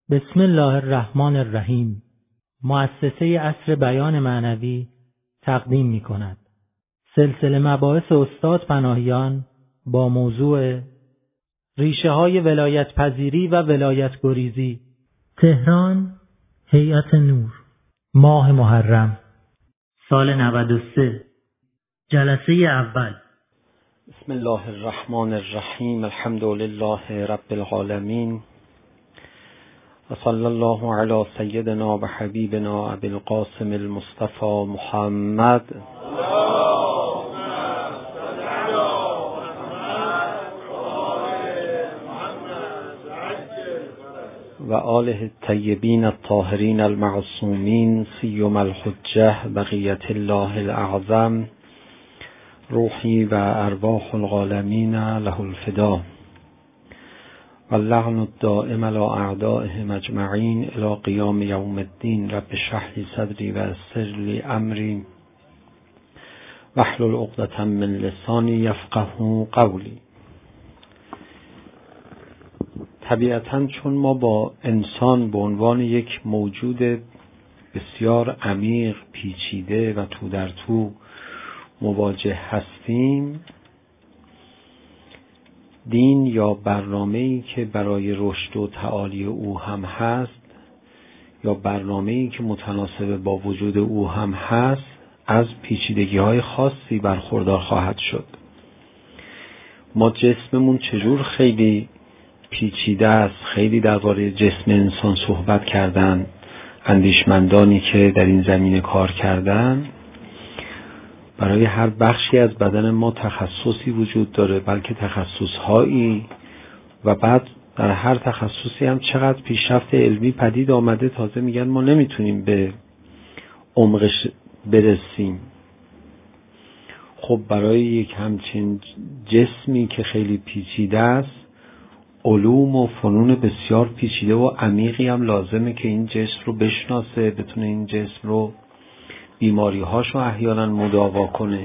بسم الله الرحمن الرحیم. مؤسسه عصر بیان معنوی تقدیم می کند سلسله مباحث استاد پناهیان با موضوع ریشه های ولایت پذیری و ولایت گریزی. تهران، هیئت نور، ماه محرم، سال 93. جلسه اول. بسم الله الرحمن الرحیم. الحمد لله رب العالمین و صلی الله علی سیدنا و حبیبنا ابی القاسم المصطفى محمد و آله الطیبین الطاهرین المعصومین سیما الحجة بقیة الله الاعظم روحی و ارواح العالمین له الفدا و اللعن الدائم علی اعدائهم اجمعین الی قیام یوم الدین. رب اشرح لی صدری و یسر لی امری واحلل عقدة من لسانی یفقهوا قولی. طبیعتاً چون ما با انسان به عنوان یک موجود بسیار عمیق، پیچیده و تو در تو مواجه هستیم، دین یا برنامه‌ای که برای رشد و تعالی او هم هست یا برنامه‌ای که متناسب با وجود او هم هست از پیچیدگی‌های خاصی برخوردار خواهد شد. ما جسممون چجور خیلی پیچیده است. خیلی درباره جسم انسان صحبت کردن اندیشمندانی که در این زمینه کار کردن. برای هر بخشی از بدن ما تخصصی وجود داره، بلکه تخصصهایی، و بعد در هر تخصصی هم چقدر پیشرفت علمی پدید آمده. تازه میگن ما نمیتونیم به عمقش برسیم. خب برای یک همچین جسمی که خیلی پیچیده است، علوم و فنون بسیار پیچیده و عمیقی هم لازمه که این جسم رو بشناسه، بتونه این جسم رو بیماری‌هاشو احیانا مداوا کنه.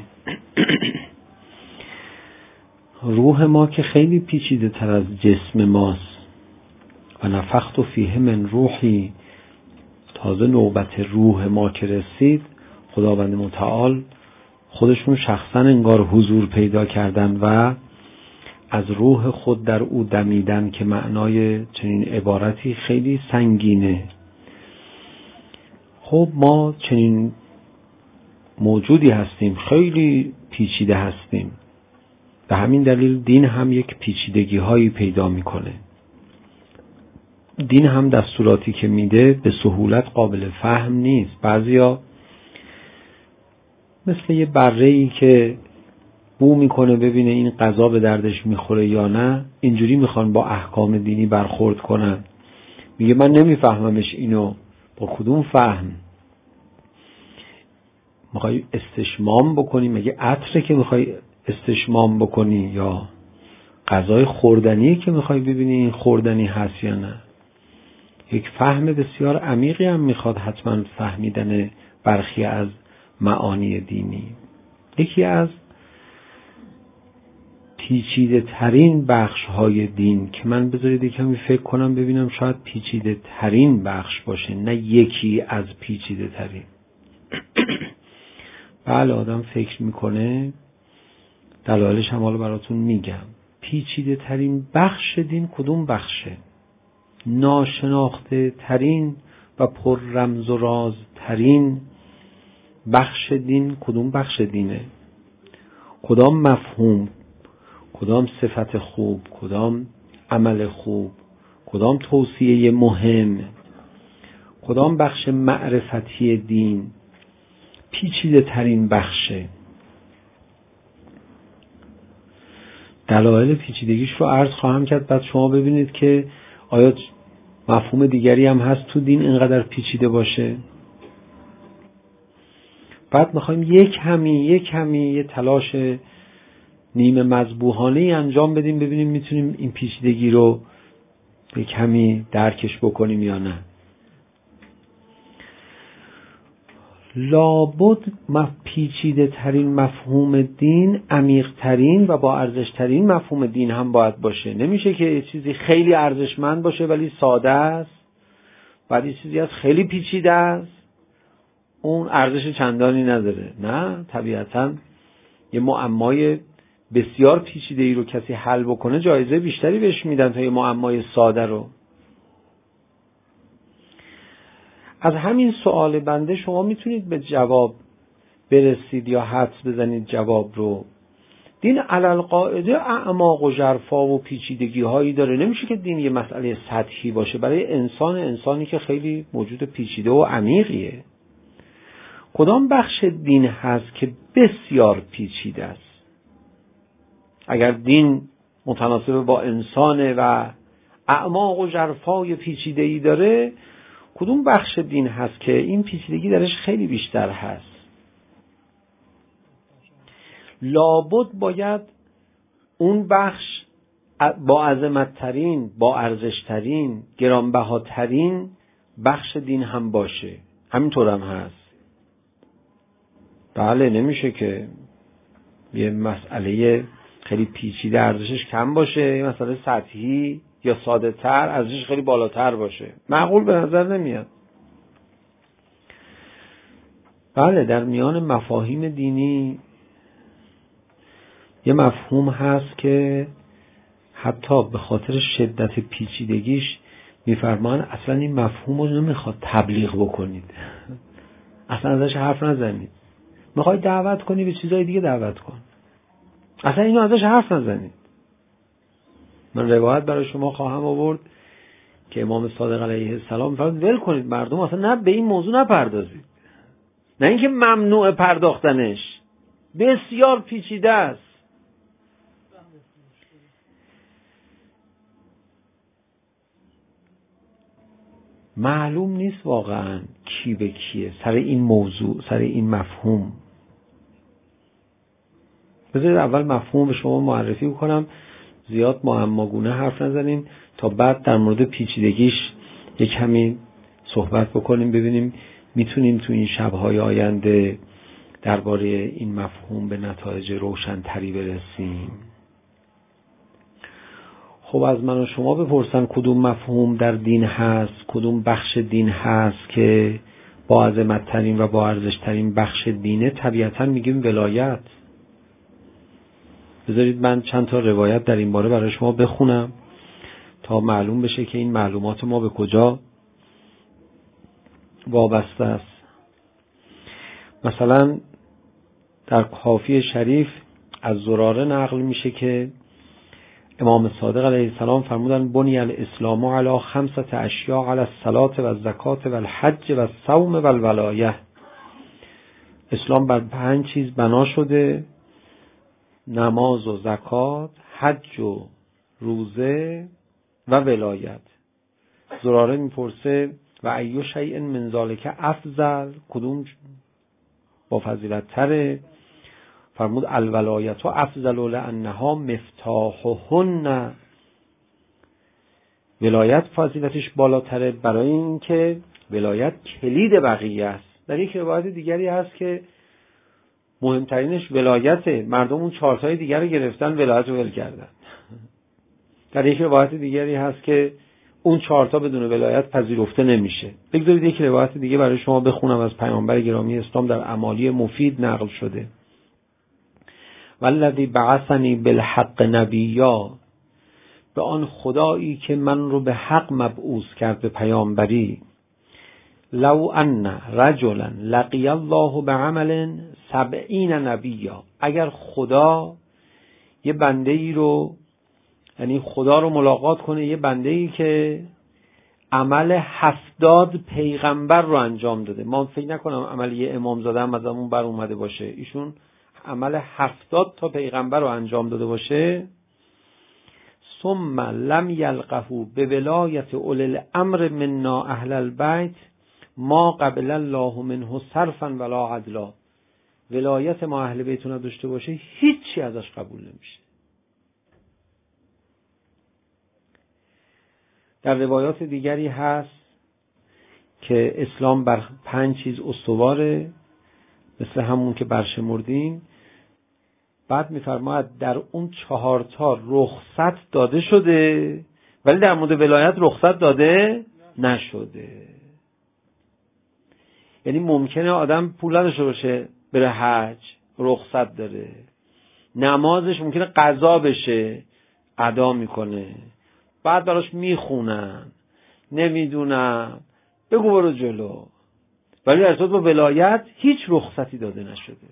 روح ما که خیلی پیچیده تر از جسم ماست. و نفخت فیه من روحی، تازه نوبت روح ما که رسید، خداوند متعال خودشون شخصا انگار حضور پیدا کردن و از روح خود در او دمیدن، که معنای چنین عبارتی خیلی سنگینه. خب ما چنین موجودی هستیم، خیلی پیچیده هستیم. به همین دلیل دین هم یک پیچیدگی هایی پیدا میکنه. دین هم دستوراتی که میده به سهولت قابل فهم نیست. بعضیا مثل یه بره‌ای که بو میکنه ببینه این غذا به دردش میخوره یا نه، اینجوری میخوان با احکام دینی برخورد کنن. میگه من نمیفهممش، اینو با کدوم فهم میخوای استشمام بکنی؟ مگه عطره که میخوای استشمام بکنی، یا غذای خوردنی که میخوای ببینی این خوردنی هست یا نه؟ یک فهم بسیار عمیقی هم میخواد حتما فهمیدن برخی از معانی دینی. یکی از پیچیده ترین بخش های دین که من بذارید کمی فکر کنم ببینم شاید پیچیده ترین بخش باشه، نه یکی از پیچیده ترین. بله، آدم فکر میکنه، دلایلش هم حالا براتون میگم. پیچیده ترین بخش دین کدوم بخشه؟ ناشناخته ترین و پر رمز و راز ترین بخش دین کدوم بخش دینه؟ کدام مفهوم، کدام صفت خوب، کدام عمل خوب، کدام توصیه مهم، کدام بخش معرفتی دین پیچیده ترین بخشه؟ دلایل پیچیدگیش رو عرض خواهم کرد، بعد شما ببینید که آیا مفهوم دیگری هم هست تو دین اینقدر پیچیده باشه. بعد میخوایم یک کمی یه تلاش نیمه مذبوحانه انجام بدیم، ببینیم میتونیم این پیچیدگی رو یه کمی درکش بکنیم یا نه. لابد پیچیده ترین مفهوم دین عمیق ترین و با ارزش ترین مفهوم دین هم باید باشه. نمیشه که چیزی خیلی ارزشمند باشه ولی ساده است، بعد یه چیزی از خیلی پیچیده است، اون ارزش چندانی نداره. نه، طبیعتاً یه معمای بسیار پیچیده ای رو کسی حل بکنه جایزه بیشتری بهش میدن تا یه معمای ساده رو. از همین سوال بنده شما میتونید به جواب برسید یا حدس بزنید جواب رو. دین علالقاعده اعماق و ژرفا و پیچیدگی هایی داره. نمیشه که دین یه مسئله سطحی باشه. برای انسانی که خیلی موجود پیچیده و عمیقیه. کدام بخش دین هست که بسیار پیچیده است؟ اگر دین متناسب با انسانه و اعماق و ژرفای پیچیده‌ای داره، کدوم بخش دین هست که این پیچیدگی درش خیلی بیشتر هست؟ لابد باید اون بخش با عظمت‌ترین، با ارزش‌ترین، گرانبهاترین بخش دین هم باشه. همینطور هم هست. بله، نمیشه که یه مسئله خیلی پیچیده ارزشش کم باشه، یه مسئله سطحی یا ساده تر ارزشش خیلی بالاتر باشه. معقول به نظر نمیاد. بله، در میان مفاهیم دینی یه مفهوم هست که حتی به خاطر شدت پیچیدگیش میفرمان اصلا این مفهوم رو نمیخواد تبلیغ بکنید، اصلا ازش حرف نزنید. میخوای دعوت کنی به چیزای دیگه دعوت کن، اصلا اینو ازش حرف نزنید. من روایت برای شما خواهم آورد که امام صادق علیه السلام میفرمود ول کنید مردم، اصلا نه به این موضوع نپردازید. نه اینکه ممنوع پرداختنش، بسیار پیچیده است. معلوم نیست واقعا کی به کیه سر این موضوع، سر این مفهوم. بذارید اول مفهوم به شما معرفی کنم، زیاد معماگونه حرف نزنیم تا بعد در مورد پیچیدگیش یک کمی صحبت بکنیم، ببینیم میتونیم تو این شب‌های آینده درباره این مفهوم به نتایج روشن‌تری برسیم. خب از من و شما بپرسن کدوم مفهوم در دین هست، کدوم بخش دین هست که با عظمت‌ترین و با ارزش‌ترین بخش دینه؟ طبیعتاً میگیم ولایت. بذارید من چند تا روایت در این باره برای شما بخونم تا معلوم بشه که این معلومات ما به کجا وابسته است. مثلا در کافی شریف از زراره نقل میشه که امام صادق علیه السلام فرمودن بنی الاسلام علی 5 اشیاء علی الصلاة و الزکات و الحج و الصوم و الولایه. اسلام بر 5 چیز بنا شده: نماز و زکات، حج و روزه و ولایت. زراره میپرسه و ایو شیء من ذلک افضل، کدوم با فضیلت تره؟ فرمود الولایت و افضل لانها مفتاحهن. ولایت فضیلتش بالاتره برای اینکه ولایت کلید بقیه است. در یک روایت دیگری هست که مهمترینش ولایته، مردم اون 4 تای دیگر رو گرفتن، ولایت رو ول کردن. در یک روایت دیگری هست که اون 4 تا بدون ولایت پذیرفته نمیشه. بگذارید یک روایت دیگه برای شما بخونم از پیامبر گرامی اسلام در اعمالی مفید نقل شده: والذی بعثنی بالحق نبیا، به آن خدایی که من رو به حق مبعوث کرد به پیامبری، لو ان رجلا لقی الله بعمل 70 نبیا، اگر خدا یه بنده ای رو، یعنی خدا رو ملاقات کنه یه بنده ای که عمل 70 پیغمبر رو انجام داده. ما فکر نکنم عمل یه امام زاده هم از اون بر اومده باشه، ایشون عمل 70 تا پیغمبر رو انجام داده باشه. ثم لم یلقه به ولایت اولی الامر منا اهل البیت ما قبل الله منه صرفا ولا عدلا، ولایت ما اهل بیت نداشته باشه هیچی ازش قبول نمیشه. در روایات دیگری هست که اسلام بر 5 چیز استواره، مثل همون که برشمردیم. بعد میفرماید در اون 4 تا رخصت داده شده، ولی در مورد ولایت رخصت داده نشده. یعنی ممکنه آدم پول نداشته باشه بره حج، رخصت داره، نمازش ممکنه قضا بشه، ادا میکنه، بعد براش میخونن، نمیدونم، بگو برو جلو، ولی در صورت با ولایت هیچ رخصتی داده نشده.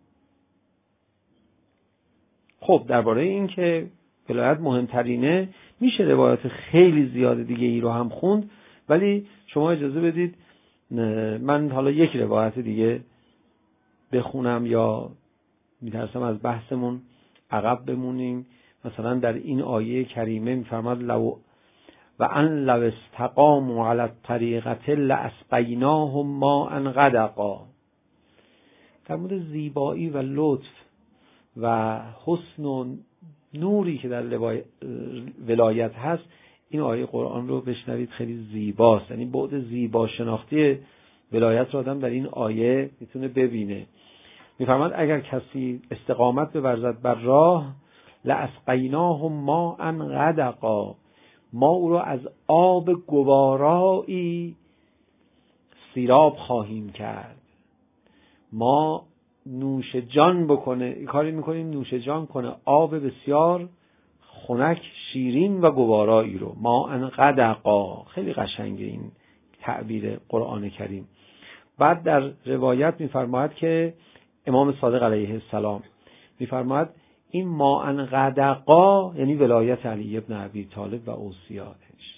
خب درباره این که ولایت مهمترینه میشه روایات خیلی زیاد دیگه ای رو هم خوند، ولی شما اجازه بدید من حالا یک روایت دیگه بخونم یا میترسم از بحثمون عقب بمونیم. مثلا در این آیه کریمه میفرماد و ان لو استقاموا علی الطریقة لاسقیناهم ماء غدقا. در مورد زیبایی و لطف و حسن و نوری که در ولایت هست این آیه قرآن رو بشنوید، خیلی زیباست. یعنی بعد زیبا شناختی ولایت رو آدم در این آیه میتونه ببینه. میفرماد اگر کسی استقامت بورزد بر راه لاسقیناهم ماء غدقا، ما او را از آب گوارایی سیراب خواهیم کرد. ما نوش جان بکنه، کاری میکنیم نوش جان کنه آب بسیار خنک، شیرین و گوارایی رو. ماء غدقا، خیلی قشنگه این تعبیر قرآن کریم. بعد در روایت میفرماید که امام صادق علیه السلام میفرماید این ماء غدقا یعنی ولایت علی ابن ابی طالب و اوصیانش.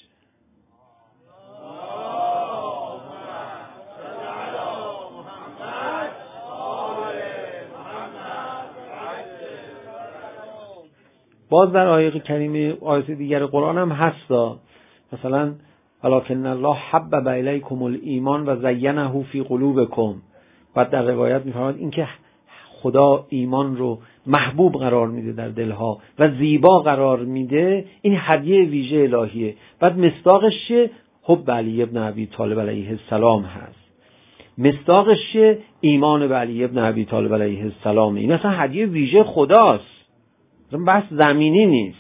باز در آیه کریمه آیات دیگر قرآن هم هستا، مثلا ولکن الله حبب الیکم الایمان و زینه فی قلوبکم. بعد در روایت میفرماید این که خدا ایمان رو محبوب قرار میده در دلها و زیبا قرار میده، این هدیه ویژه الهیه. بعد مصداقش چیه؟ حب علی ابن ابی طالب علیه السلام هست. مصداقش چیه؟ ایمان به علی ابن ابی طالب علیه السلام. این اصلا هدیه ویژه خداست، بس زمینی نیست.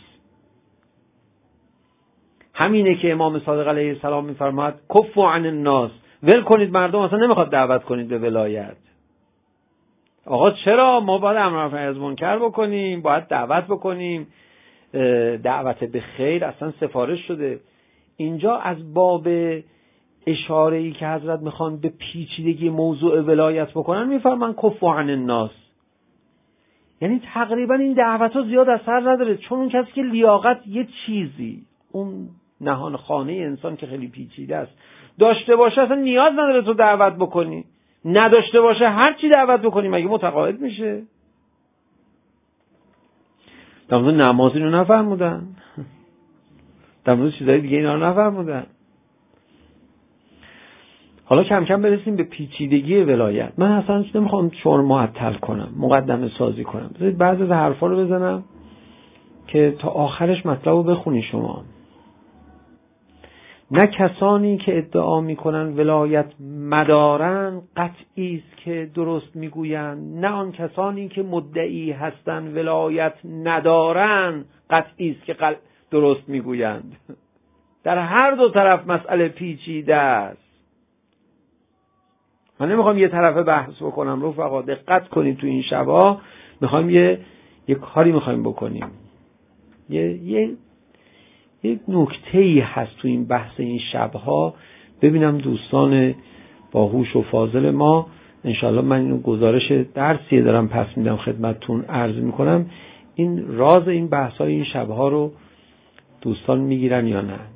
همینه که امام صادق علیه السلام میفرماد کفوا عن الناس، ول کنید مردم، اصلا نمیخواد دعوت کنید به ولایت. آقا چرا؟ ما باید امر معروف نهی از منکر بکنیم، باید دعوت بکنیم، دعوت به خیر اصلا سفارش شده. اینجا از باب اشاره‌ای که حضرت میخوان به پیچیدگی موضوع ولایت بکنن میفرمان کفوا عن الناس، یعنی تقریبا این دعوت ها زیاد اثر نداره، چون اون کسی که لیاقت یه چیزی، اون نهان خانه انسان که خیلی پیچیده است داشته باشه اصلا نیاز نداره تو دعوت بکنی، نداشته باشه هر چی دعوت بکنی مگه متقاعد میشه؟ در مورد نماز اینو نفرمودن، در مورد چیزهای دیگه اینا رو نفرمودن. حالا کم کم برسیم به پیچیدگی ولایت. من اصلا نمیخوام شما رو معطل کنم، مقدمه سازی کنم. بذارید بعضی از حرفا رو بزنم که تا آخرش مطلب رو بخونی شما. نه کسانی که ادعا میکنن ولایت مدارن قطعی است که درست میگویند، نه آن کسانی که مدعی هستند ولایت ندارن قطعی است که درست میگویند. در هر دو طرف مسئله پیچیده است. من نمیخوام یه طرفه بحث بکنم، رفقا دقت کنید تو این شبا میخوایم یه کاری میخوایم بکنیم. یک نکته‌ای هست تو این بحث این شبها، ببینم دوستان باهوش و فاضل ما، انشالله من اینو گزارش درسیه دارم پس میدم خدمتتون عرض میکنم، این راز این بحث‌های این شبها رو دوستان میگیرن یا نه.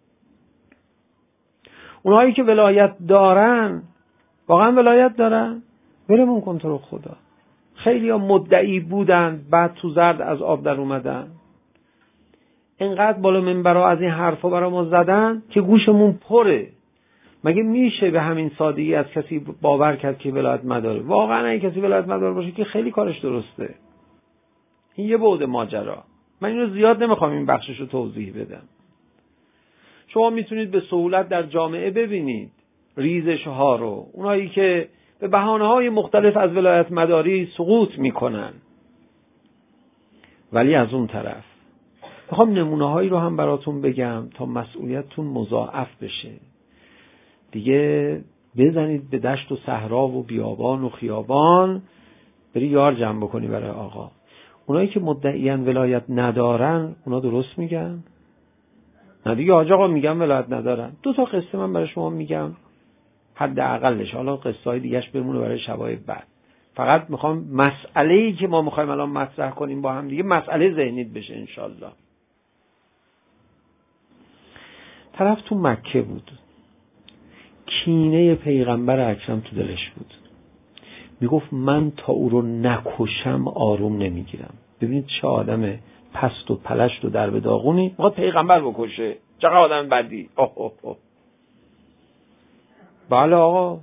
اونهایی که ولایت دارن واقعا ولایت دارن؟ ولمون کن تو رو خدا. خیلی ها مدعی بودن بعد تو زرد از آب در اومدن. اینقدر بالا منبرها از این حرفا برای ما زدن که گوشمون پره. مگه میشه به همین سادگی از کسی باور کرد که ولایت مداره؟ واقعا اگه کسی ولایت مدار باشه که خیلی کارش درسته. این یه بعد ماجرا. من اینو زیاد نمیخوام این بخشش رو توضیح بدم. شما میتونید به سهولت در جامعه ببینید ریزش ها رو، اونایی که به بهانه های مختلف از ولایت مداری سقوط میکنن. ولی از اون طرف میخوام نمونه هایی رو هم براتون بگم تا مسئولیتتون مضاعف بشه. دیگه بزنید به دشت و صحرا و بیابان و خیابان، بری یار جمع بکنی برای آقا. اونایی که مدعیان ولایت ندارن اونا درست میگن؟ نه دیگه حاج آقا میگم ولایت ندارن. 2 تا قصه من برای شما میگم حداقلش، حالا قصه های دیگه‌اش بمونه برای شبای بعد. فقط میخوام مسئله‌ای که ما میخوایم الان مطرح کنیم با هم دیگه مسئله ذهنیت بشه انشالله. طرف تو مکه بود، کینه پیغمبر اکرم تو دلش بود، میگفت من تا او رو نکشم آروم نمیگیرم. ببینید چه آدم پست و پلشت و در به داغونی، میخواد پیغمبر بکشه. چقدر آدم بدی. بله آقا.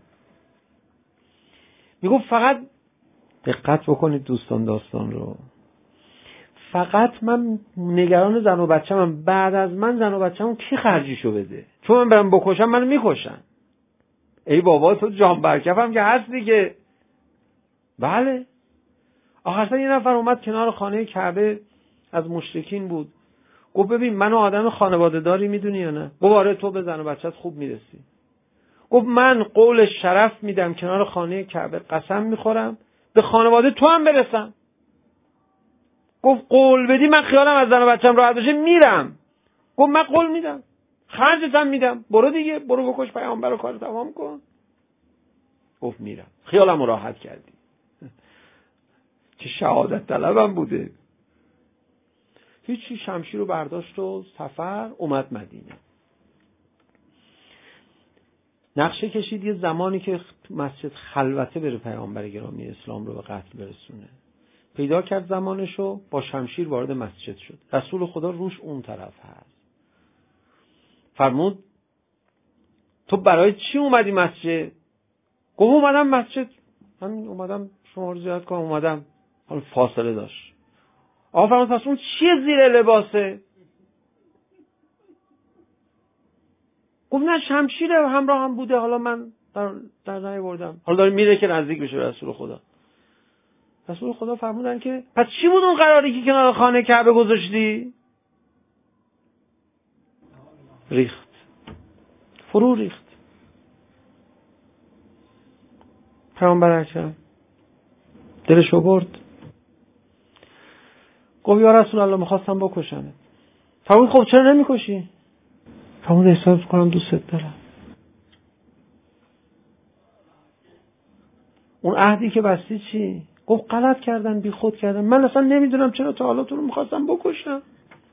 میگفت فقط دقت بکنید دوستان داستان رو، فقط من نگران زن و بچه‌م، بعد از من زن و بچه‌م کی خرجیشو بده؟ چون من برم بکشم منو میکشن. ای بابا تو جان برکفم که هست دیگه. بله. آخرسا یه نفر اومد کنار خانه کعبه، از مشرکین بود، گفت ببین منو آدم خانواده داری میدونی یا نه؟ گفت آره تو به زن و بچت خوب میرسی. گفت من قول شرف میدم کنار خانه کعبه قسم میخورم به خانواده تو هم برسم. گفت قول بدی من خیالم از زن و بچم راحت بشه میرم. گفت من قول میدم، خرجتم میدم، برو دیگه، برو بکش پیامبر رو کار تمام کن. گفت میرم، خیالم راحت کردی. چه شهادت طلبم بوده. هیچی، شمشیر رو برداشت و سفر اومد مدینه. نقشه کشید یه زمانی که مسجد خلوته بره پیامبر گرامی اسلام رو به قتل برسونه. پیدا کرد زمانشو، با شمشیر وارد مسجد شد. رسول خدا روش اون طرف هست. فرمود تو برای چی اومدی مسجد؟ گفت اومدم مسجد، همین اومدم شما رو زیارت کنم، اومدم. حالا فاصله داشت. آقا فرمود پس اون چیه زیر لباسه؟ گفت نه شمشیر همراه هم بوده، حالا من در نیاوردم. حالا داره میره که نزدیک بشه رسول خدا. رسول خدا فرمودن که پس چی بود اون قراری که کنار خانه کعبه گذاشتی؟ ریخت، فرو ریخت. پیامبر اکرم دلشو برد. گفت یا رسول الله میخواستم بکشمت. فرمود خب چرا نمیکشی؟ فرمود احساس کنم دوست دارم. اون عهدی که بستی چی؟ گفت غلط کردن، بی خود کردن، من اصلا نمیدونم چرا تا حالا تو رو میخواستم بکشم.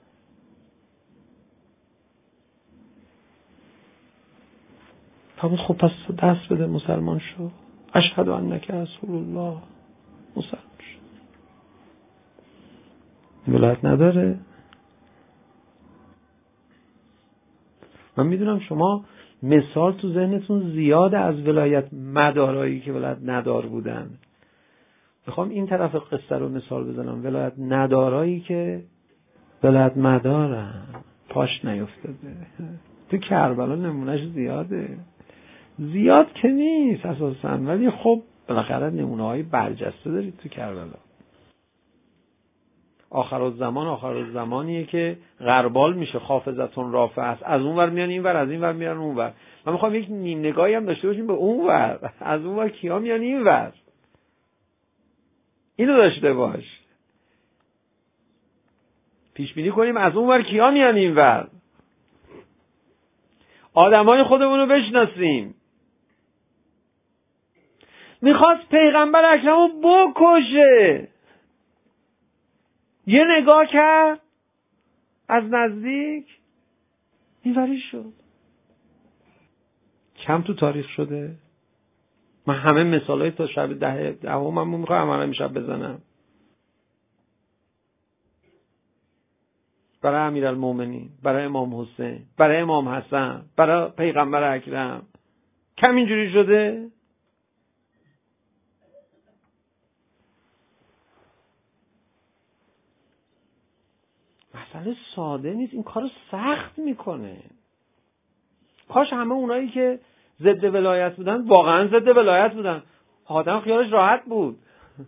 فرمود خب پس دست بده مسلمان شو، اشهد انک رسول الله، مسلمان شو. ولایت نداره. من میدونم شما مثال تو ذهنتون زیاده از ولایت مدارایی که ولایت ندار بودن. میخوام این طرف قصه رو مثال بزنم، ولایت ندارایی که ولایت مدارن، پاش نیفتاده. تو کربلا نمونهش زیاده، زیاد که نیست اساساً، ولی خب بالاخره نمونه‌های برجسته دارید تو کربلا. آخرالزمانیه که غربال میشه، خافضتون رافعه است. از اون ور میان این ور، از این ور میان اون ور. من میخوام یک نیم نگاهی هم داشته باشیم به اون ور، از اون ور کیا میان این ور. اینو داشته باش، پیش بینی کنیم از اون ور کیا میان این ور. آدمای خودمون رو بشناسیم. میخواست پیغمبر اکرمو بکشه، یه نگاه کرد از نزدیک اینوری شد. کم تو تاریخ شده؟ من همه مثالای تا شب دهم میخوام همه امشب بزنم برای امیرالمومنین، برای امام حسین، برای امام حسن، برای پیغمبر اکرم. کم اینجوری شده؟ مسئله ساده نیست، این کارو سخت میکنه. کاش همه اونایی که ضد ولایت بودن واقعا ضد ولایت بودن، آدم خیالش راحت بود.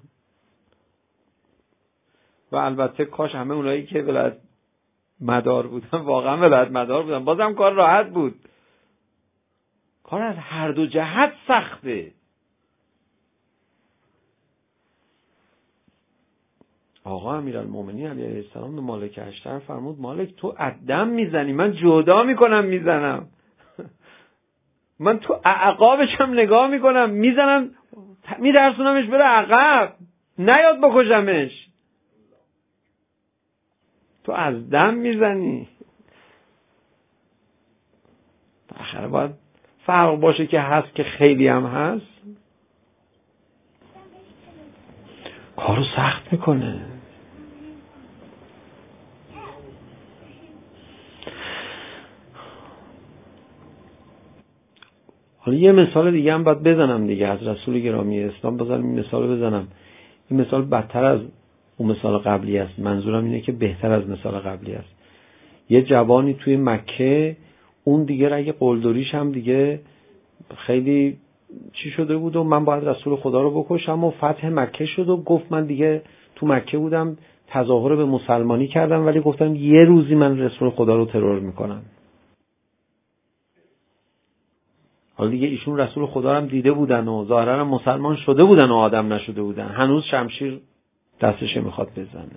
و البته کاش همه اونایی که ولایت مدار بودن واقعا ولایت مدار بودن، بازم کار راحت بود. کار از هر دو جهت سخته. آقا امیرالمومنین علیه السلام به مالک اشتر فرمود مالک تو عدم میزنی، من جدا میکنم میزنم. من تو عقابشم نگاه میکنم میزنم، میدرسونمش بره عقب، نیاد بکشمش. تو از دم میزنی. آخر باید فرق باشه که هست که خیلی هم هست. کارو سخت میکنه. حالا یه مثال دیگه هم باید بزنم دیگه از رسول گرامی اسلام. بذارم این مثال بزنم. این مثال بدتر از اون مثال قبلی است. منظورم اینه که بهتر از مثال قبلی است. یه جوانی توی مکه، اون دیگه اگه قلدریش هم دیگه خیلی چی شده بود و من باید رسول خدا رو بکشم و فتح مکه شد و گفت من دیگه تو مکه بودم تظاهر به مسلمانی کردم ولی گفتم یه روزی من رسول خدا رو ترور میکنم. حالا دیگه ایشون رسول خدا رو هم دیده بودن و ظاهرا مسلمان شده بودن و آدم نشده بودن. هنوز شمشیر دستش میخواد بزنه.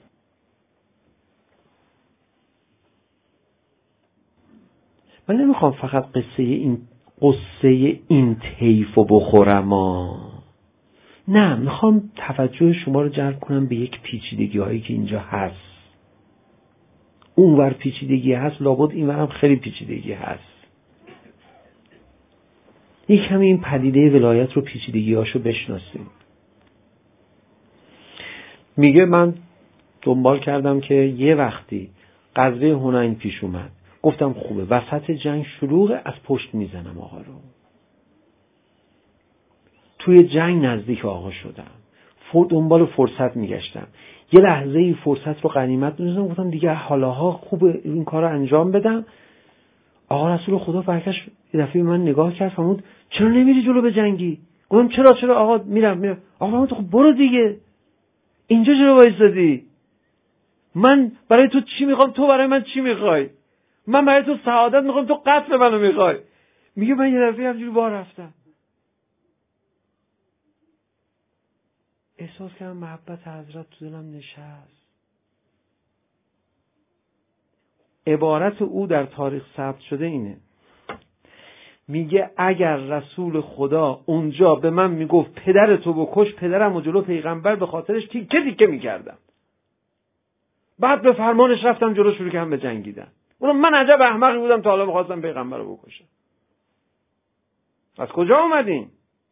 من نمیخوام فقط قصه این طیفو بخورم نه، میخوام توجه شما رو جلب کنم به یک پیچیدگی هایی که اینجا هست. اونور پیچیدگی هست، لابد اینور هم خیلی پیچیدگی هست. یک کمی این پدیده ولایت رو پیچیدگی هاشو بشناسیم. میگه من دنبال کردم که یه وقتی غزوه حنین پیش اومد، گفتم خوبه وسط جنگ شلوغه، از پشت میزنم آقا رو. توی جنگ نزدیک آقا شدم، دنبال فرصت میگشتم، یه لحظه ای فرصت رو غنیمت دونستم، گفتم دیگه حالاها خوبه این کار رو انجام بدم. آقا رسول خدا برگشت یه دفعه من نگاه کرد، فرمود چرا نمیری جلو به جنگی؟ گفتم چرا آقا میرم. آقا فرمود خب برو دیگه، اینجا چرا وایسادی؟ من برای تو چی میخوام، تو برای من چی میخوای؟ من برای تو سعادت میخوام، تو قتل منو میخوای. میگه من یه دفعه همجوری بار رفتم، احساس کردم محبت حضرت تو دلم نشست. عبارت او در تاریخ ثبت شده اینه، میگه اگر رسول خدا اونجا به من میگفت پدرتو بکش، پدرم و جلو پیغمبر به خاطرش تیکه میکردم. بعد به فرمانش رفتم جلو، شروع کردم به جنگیدن. اونم من عجب احمقی بودم تا حالا میخواستم پیغمبر رو بکشم. از کجا اومدین؟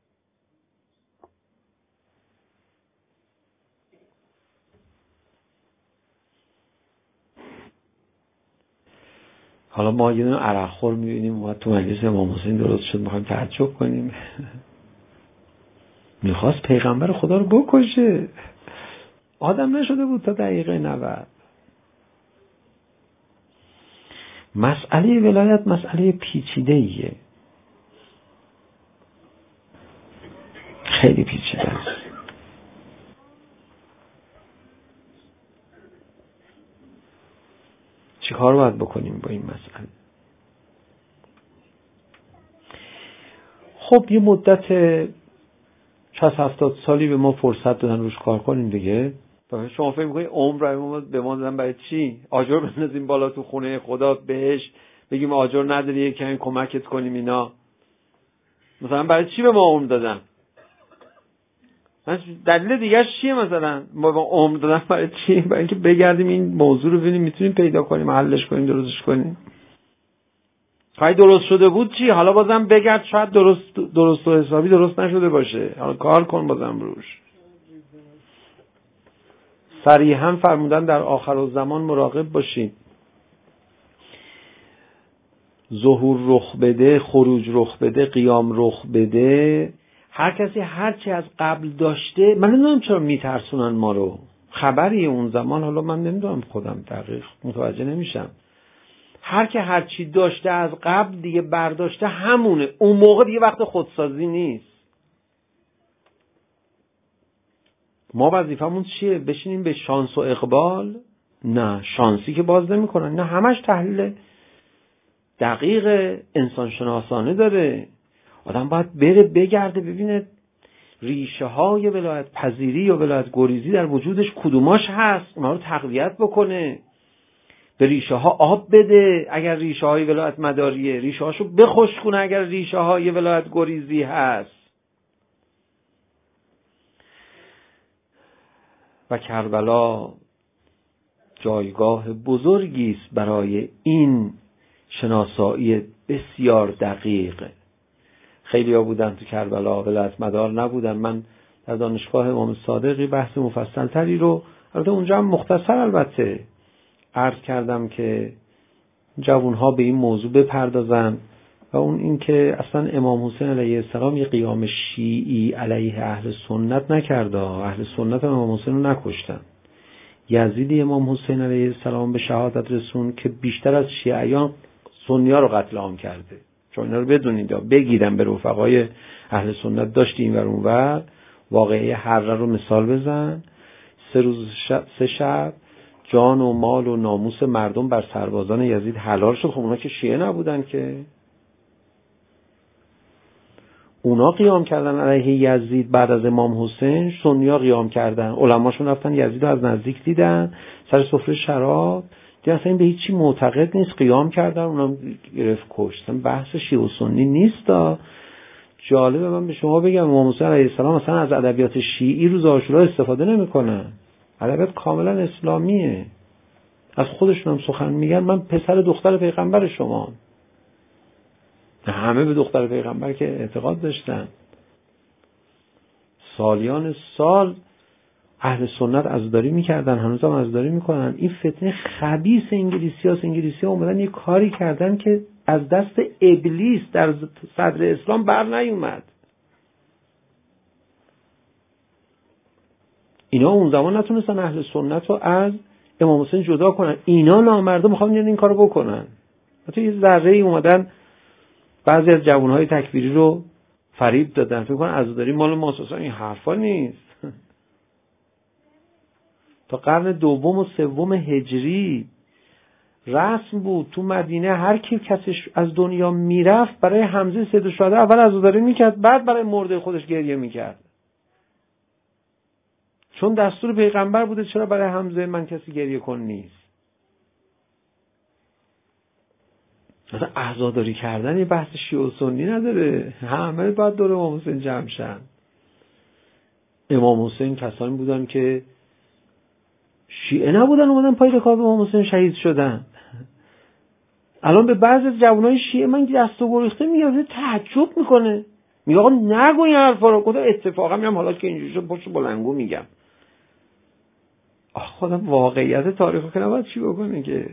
حالا ما یه دونه عرقخور میبینیم و تو مجلس امام حسین درست شد، میخوایم تعجب کنیم. میخواست پیغمبر خدا رو بکشه، آدم نشده بود تا دقیقه 90. مسئله ولایت مسئله پیچیده‌ایه، خیلی پیچیده است. چی کار باید بکنیم با این مسئله؟ خب یه مدت 60-70 سالی به ما فرصت دادن روش کار کنیم دیگه. شما فکر می‌کنید عمر رو به ما دادن برای چی؟ آجر بندازیم بالا تو خونه خدا بهش، بگیم آجر نداری یه کمی کمکت کنیم اینا؟ مثلا برای چی به ما عمر دادن؟ دلیل دیگه چیه؟ مثلا ما به عمر دادن برای چی؟ برای اینکه بگردیم این موضوع رو ببینیم میتونیم پیدا کنیم، حلش کنیم، درستش کنیم. خواهی درست شده بود چی؟ حالا بازم بگرد، شاید درست و حسابی درست نشده باشه، حالا کار کن بازم روش. صریحا فرمودن در آخرالزمان مراقب باشید، ظهور رخ بده، خروج رخ بده، قیام رخ بده، هر کسی هر چی از قبل داشته، من نمیدونم چرا میترسونن ما رو، خبری اون زمان حالا من نمیدونم خودم دقیق متوجه نمیشم، هر که هر چی داشته از قبل دیگه برداشته همونه، اون موقع دیگه وقت خودسازی نیست. ما وظیفمون چیه؟ بشینیم به شانس و اقبال؟ نه، شانسی که باز نمیکنن، نه همش تحلیل دقیق انسان شناسانه داره. آدم باید بره بگرده ببینه ریشه های ولایت پذیری یا ولایت گریزی در وجودش کدوماش هست، اونها رو تقویت بکنه، به ریشه ها آب بده اگر ریشه های ولایت مداریه، ریشه هاشو بخشک کنه اگر ریشه های ولایت گریزی هست. و کربلا جایگاه بزرگی است برای این شناسایی بسیار دقیق. خیلی ها بودن تو کربلا ولایت مدار نبودن. من در دانشگاه امام صادقی بحث مفصل تری رو البته اونجا هم مختصر البته عرض کردم که جوانها به این موضوع بپردازن و اون این که اصلا امام حسین علیه السلام یه قیام شیعی علیه اهل سنت نکرده. اهل سنت امام حسین رو نکشتن. یزید امام حسین علیه السلام به شهادت رسون که بیشتر از شیعیان سنی‌ها رو قتل عام کرده. چون اینا رو بدونید بگیرن به رفقای اهل سنت داشتی این ور اون ور واقعه حره رو مثال بزن. 3 روز 3 شب جان و مال و ناموس مردم بر سربازان یزید حلال شد. خب اونا که شیعه نبودن که، اونا قیام کردن علیه یزید. بعد از امام حسین سنی‌ها قیام کردن، علماشون رفتن یزید رو از نزدیک دیدن سر سفره شراب، دیگه اصلا این به هیچی معتقد نیست، قیام کردن، اونا گرفت کشت. بحث شیعه و سنی نیست. جالبه من به شما بگم امام حسین علیه السلام اصلا از ادبیات شیعی روز عاشورا استفاده نمی‌کنن. ادبیات کاملا اسلامیه. از خودشون هم سخن میگن من پسر دختر پیغمبر شما. همه به دختر پیغمبر که اعتقاد داشتن. سالیان سال اهل سنت عزاداری میکردن، هنوز هم عزاداری میکنن. این فتنه خبیث انگلیسی ها اومدن یه کاری کردن که از دست ابلیس در صدر اسلام بر نیومد. اینا اون زمان نتونستن اهل سنت رو از امام حسین جدا کنن. اینا نامرده میخوان این کارو بکنن. حتی یه ذره‌ای اومدن بعضی از جوانهای تکفیری رو فریب دادن، فکر کنن عزاداری مال ما. اساسا این حرفا نیست. تا قرن 2 و 3 هجری رسم بود تو مدینه هر کی کسی از دنیا میرفت برای حمزه سید الشهدا اول عزاداری میکرد، بعد برای مرده خودش گریه میکرد. چون دستور پیغمبر بوده چرا برای حمزه من کسی گریه کن نیست. مثلا عزاداری کردن یه بحث شیعه و سنی نداره. همه باید دور امام حسین جمع شن. امام حسین کسانی بودن که شیعه نبودن اومدن پای رکاب امام حسین شهید شدن. الان به بعضی از جوانای شیعه من دست و گریخته میگم، تعجب میکنه، میگه آقا نگو این حرفا رو. گفتم اتفاقا میگم حالا که اینجوری شد پشت بلنگو میگم. خودم واقعیت تاریخو که نباید چی بکنه که.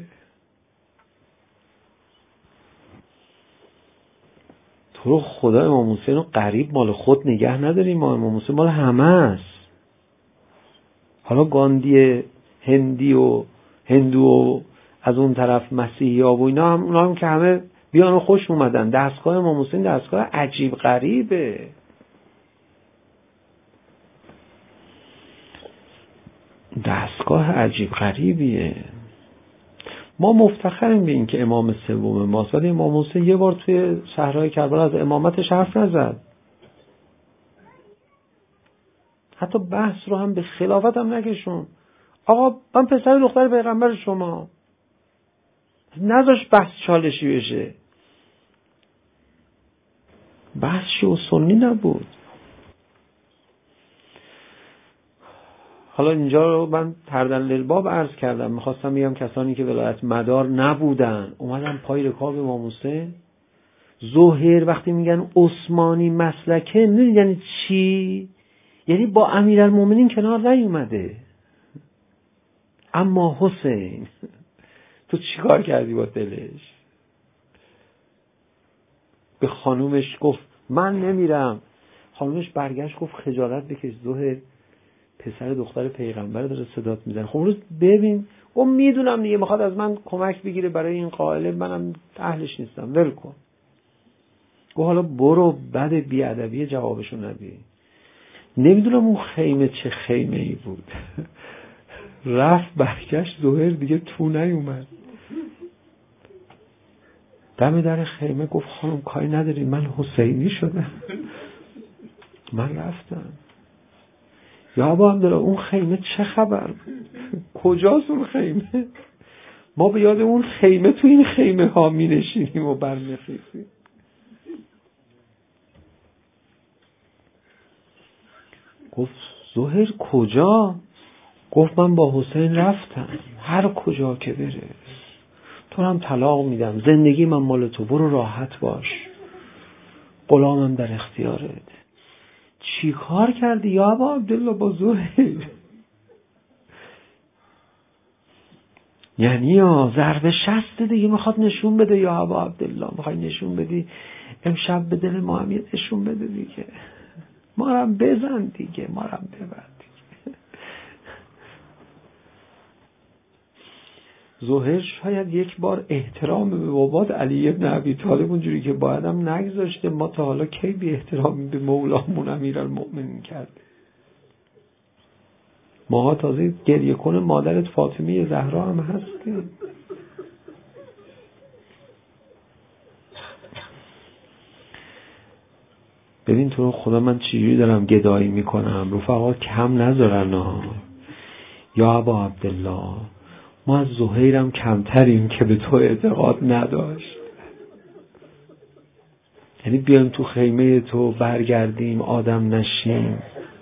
تو رو خدا امام حسین رو قریب مال خود نگه نداریم. ما امام حسین مال همه است. حالا گاندی هندی و هندو و از اون طرف مسیحی ها و اینا هم، اونا هم که همه بیان و خوش اومدن. دستگاه امام حسین دستگاه عجیب غریبه. دستگاه عجیب غریبیه. ما مفتخریم به این که امام سوم ماست، ولی امام حسین یه بار توی صحرای کربلا از امامتش حرف نزد. حتی بحث رو هم به خلافت هم نکشون. آقا من پسر دختر پیغمبر شما. نذاش بحث چالشی بشه. بحث شیعه و سنی نبود. حالا اینجا رو من تردن للباب عرض کردم. میخواستم بگم کسانی که ولایت مدار نبودن اومدن پای رکاب امام حسین. ظهر وقتی میگن عثمانی مسلکه یعنی چی؟ یعنی با امیرالمومنین کنار نیومده. اما حسین تو چی کار کردی با دلش؟ به خانومش گفت من نمیرم. خانومش برگشت گفت خجالت بکش ظهر، پسر دختر پیغمبر داره صدات میزنه. خب روز ببین او میدونم دیگه میخواد از من کمک بگیره برای این قائله، منم اهلش نیستم، ول کن. گفت حالا برو. بعد بیادبی جوابشو ندی. نمیدونم اون خیمه چه خیمه ای بود. رفت برگشت ظهر دیگه تو نیومد. دم در خیمه گفت خانم کاری نداری، من حسینی شدم. من رفتم. یا ابا عبدالله اون خیمه چه خبر؟ کجاست اون خیمه؟ ما به یاد اون خیمه تو این خیمه ها می نشینیم و برمیخیزیم. گفت زهیر کجا؟ گفت من با حسین رفتم، هر کجا که بره تو هم طلاق میدم، زندگی من مال تو، برو راحت باش، غلامم در اختیارت. چی کار کردی یا ابا عبدالله با زهیر؟ یعنی یا ضرب شست دیگه میخواد نشون بده یا ابا عبدالله، میخوای نشون بدی امشب به دل ما هم نشون بده دیگه، ما هم بزن دیگه، ما هم ببر دیگه. زهیر شاید یک بار احترام به بابات علی ابن ابی طالب اونجوری که باید هم نگذاشته. ما تا حالا کی بی احترامی به مولامون امیرالمؤمنین کرد؟ ماها تازه گریه کنه مادرت فاطمه زهرا هم هستیم. ببین تو رو خدا من چجوری دارم گدایی میکنم، رفقا کم نذارن ها. یا ابا عبدالله ما از زهیرم کمتریم که به تو اعتقاد نداشت. یعنی بیایم تو خیمه تو برگردیم آدم نشیم.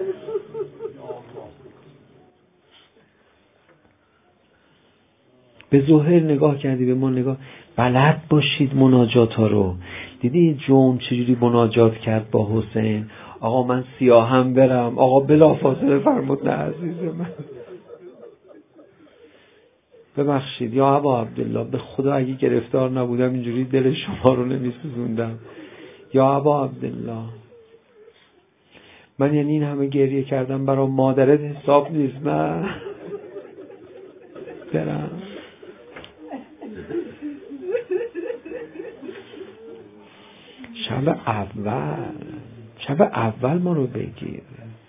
به زهیر نگاه کردی، به ما نگاه. بلد باشید مناجات ها رو. دیدی جون چجوری مناجات کرد با حسین؟ آقا من سیاهم برم، آقا بلافاصله فرمود نه عزیز من. ببخشید یا ابا عبدالله به خدا اگه گرفتار نبودم اینجوری دل شما رو نمیسوزوندم. یا ابا عبدالله من یعنی این همه گریه کردم برای مادرت حساب نیست؟ نه برم. شب اول ما رو بگیر.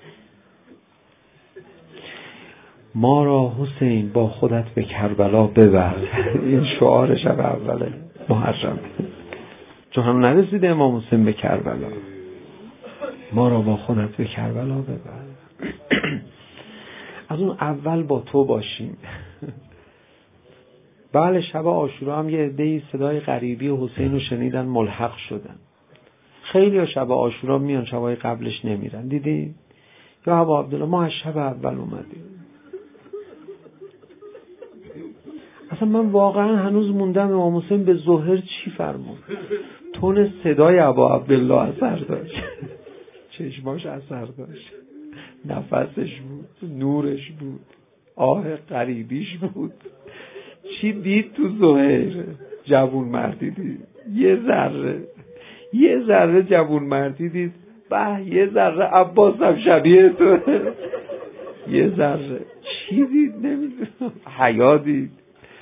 ما را حسین با خودت به کربلا ببر. این شعار شب اول محرم. چون هم نرسیده امام حسین به کربلا. ما را با خودت به کربلا ببر. از اون اول با تو باشیم. بله شب عاشورا هم یه عده‌ای صدای غریبی حسین رو شنیدن، ملحق شدن. خیلی ها شب عاشورا میان، شبای قبلش نمیرن. دیدی؟ یا ابا عبدالله ما از شب اول اومدیم. اصلا من واقعا هنوز موندم امام حسین به زهیر چی فرمود. تون صدای ابا عبدالله اثر داشت، چشماش اثر داشت، نفسش بود، نورش بود، آه غریبیش بود. چی دید تو زهیر؟ جوون مردی دید، یه ذره جوون مردی دید. به یه ذره عباس هم شبیه تو. یه ذره چی دید نمیدونم، حیا دید.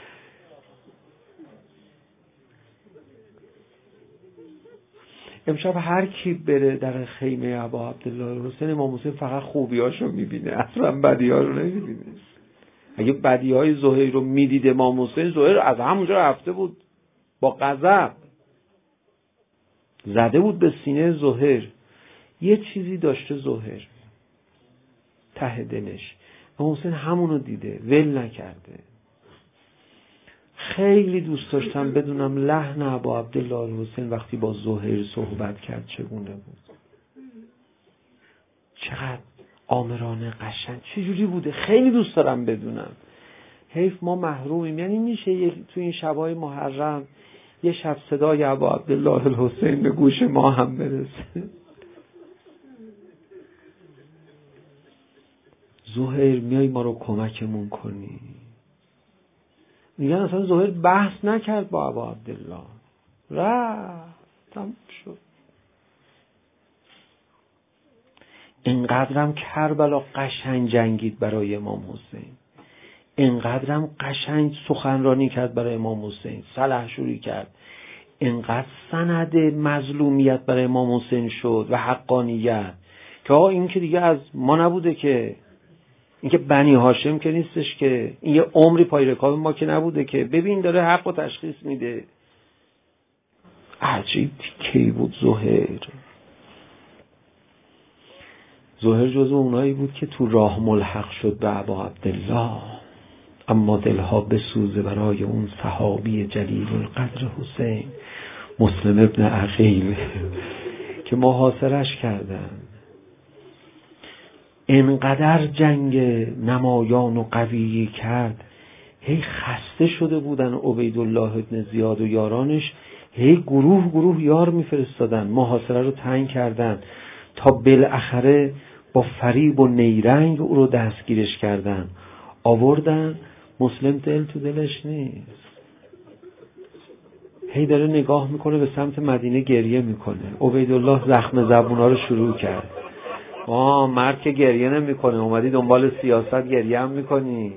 امشب هر کی بره در خیمه ابا عبدالله حسین، امام حسین فقط خوبیاشو میبینه، اصلا بدی‌ها رو نمیبینه. اگه بدی‌های زهیر رو میدید امام حسین، زهیر از همونجا رفته بود با غضب، زده بود به سینه زهیر. یه چیزی داشته زهیر ته دلش، امام حسین همونو دیده، ول نکرده. خیلی دوست داشتم بدونم لحن ابا عبدالله حسین وقتی با زهیر صحبت کرد چگونه بود، چقدر آمرانه قشنگ، چجوری بوده. خیلی دوست دارم بدونم. حیف ما محرومیم. یعنی میشه تو این شبای محرم یه شب صدای ابا عبدالله الحسین به گوش ما هم برسه. زهیر میای ما رو کمکمون کنی. میگن اصلا زهیر بحث نکرد با ابا عبدالله، رفت تموم شد. اینقدرم کربلا قشنگ جنگید برای امام حسین، اینقدرم قشنگ سخنرانی کرد برای امام حسین، سلحشوری کرد، اینقدر سند مظلومیت برای امام حسین شد و حقانیت که آقا این که دیگه از ما نبوده، که این که بنی هاشم که نیستش، که این یه عمری پای رکاب ما که نبوده، که ببین داره حق و تشخیص میده. عجیب کی بود زهر جزو اونایی بود که تو راه ملحق شد به ابا عبدالله، اما دلها بسوزه برای اون صحابی جلیل القدر حسین مسلم ابن عقیل که محاصرش کردن. اینقدر جنگ نمایان و قوی کرد، هی خسته شده بودن عبیدالله ابن زیاد و یارانش، هی گروه یار میفرستادن، محاصره رو تنگ کردن تا بالاخره با فریب و نیرنگ او رو دستگیرش کردن، آوردن. مسلم دل تو دلش نیست، هی داره نگاه میکنه به سمت مدینه، گریه میکنه. عبیدالله زخم زبونا رو شروع کرد. مرد که گریه نمیکنه، اومدی دنبال سیاست گریه هم میکنی؟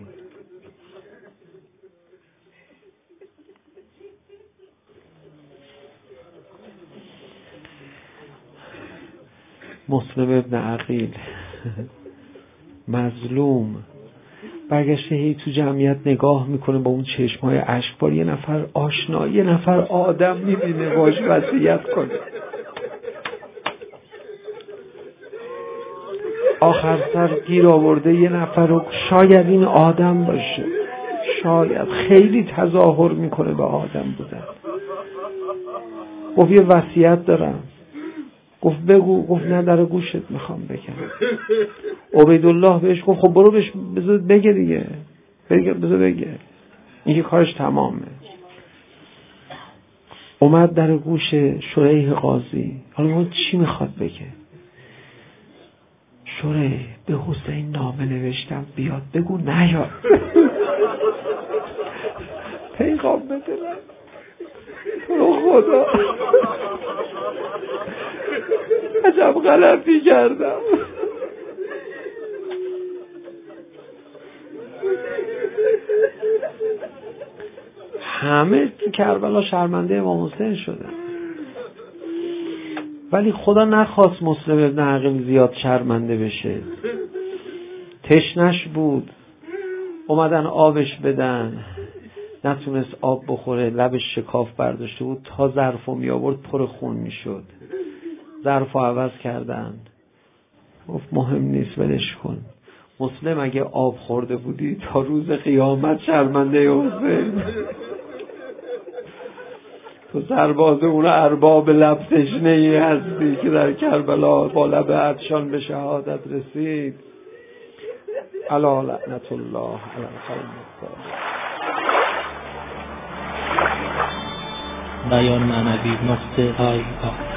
مسلم ابن عقیل مظلوم برگشته، هی تو جمعیت نگاه میکنه با اون چشمای اشکبار، یه نفر آشنا، یه نفر آدم میبینه باش وصیت کنه. آخر سر گیر آورده یه نفر رو، شاید این آدم باشه، شاید خیلی تظاهر میکنه به آدم بودن. گفت یه وصیت دارم. گفت بگو. گفت نه در گوشت میخوام بگم. عبیدالله بهش گفت خب برو بهش بذار بگه دیگه، بذار بگه، این که کارش تمامه. اومد در گوش شریح قاضی، حالا اون چی میخواد بگه؟ شریح به حسین نامه نوشتم بیاد، بگو نیاد. پیغام بده تو خدا، عجب غلطی کردم. همه تو کربلا شرمنده امام حسین شده، ولی خدا نخواست مسلم ابن عقیل زیاد شرمنده بشه. تشنش بود، اومدن آبش بدن، نتونست آب بخوره، لبش شکاف برداشته بود، تا ظرفو می آورد پر خون می شد. ظرفو عوض کردن، گفت مهم نیست ولش کن. مسلم اگه آب خورده بودی تا روز قیامت شرمنده حسین. تو سرباز اون ارباب لب تشنه‌ای هستی که در کربلا با لب عطشان به شهادت رسید. الا لعنت الله علی القوم الظالمین. بیان معنوی نقطه